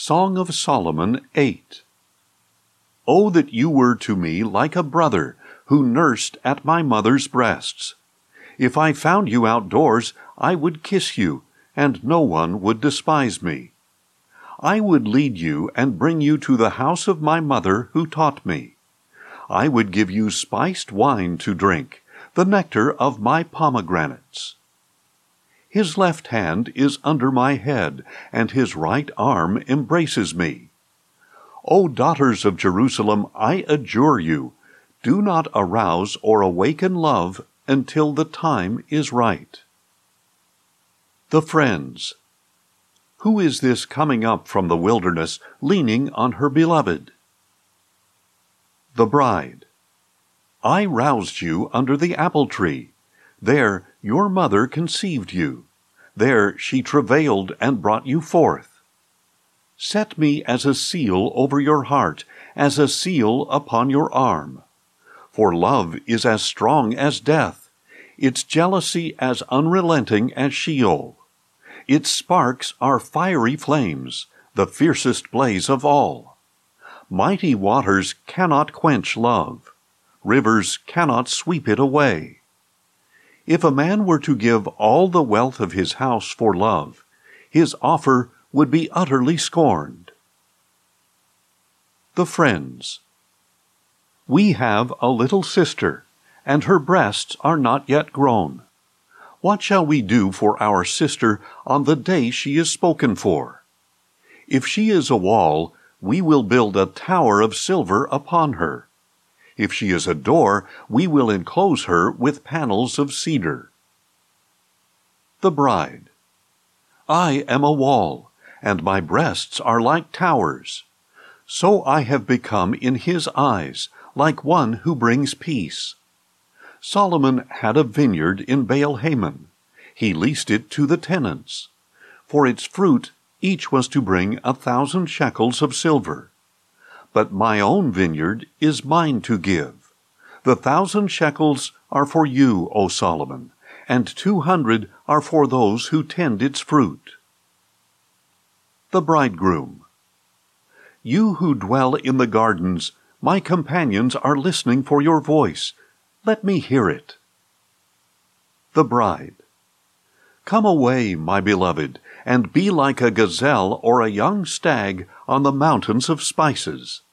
Song of Solomon 8. Oh, that you were to me like a brother, who nursed at my mother's breasts. If I found you outdoors, I would kiss you, and no one would despise me. I would lead you and bring you to the house of my mother who taught me. I would give you spiced wine to drink, the nectar of my pomegranates. His left hand is under my head, and his right arm embraces me. O daughters of Jerusalem, I adjure you, do not arouse or awaken love until the time is right. The Friends. Who is this coming up from the wilderness, leaning on her beloved? The Bride. I roused you under the apple tree. There your mother conceived you. There she travailed and brought you forth. Set me as a seal over your heart, as a seal upon your arm. For love is as strong as death, its jealousy as unrelenting as Sheol. Its sparks are fiery flames, the fiercest blaze of all. Mighty waters cannot quench love. Rivers cannot sweep it away. If a man were to give all the wealth of his house for love, his offer would be utterly scorned. The Friends. We have a little sister, and her breasts are not yet grown. What shall we do for our sister on the day she is spoken for? If she is a wall, we will build a tower of silver upon her. If she is a door, we will enclose her with panels of cedar. The Bride. I am a wall, and my breasts are like towers. So I have become in his eyes, like one who brings peace. Solomon had a vineyard in Baal-Hamon. He leased it to the tenants. For its fruit, each was to bring 1,000 shekels of silver. But my own vineyard is mine to give. The 1,000 shekels are for you, O Solomon, and 200 are for those who tend its fruit. The Bridegroom. You who dwell in the gardens, my companions are listening for your voice. Let me hear it. The Bride. Come away, my beloved, and be like a gazelle or a young stag on the mountains of spices.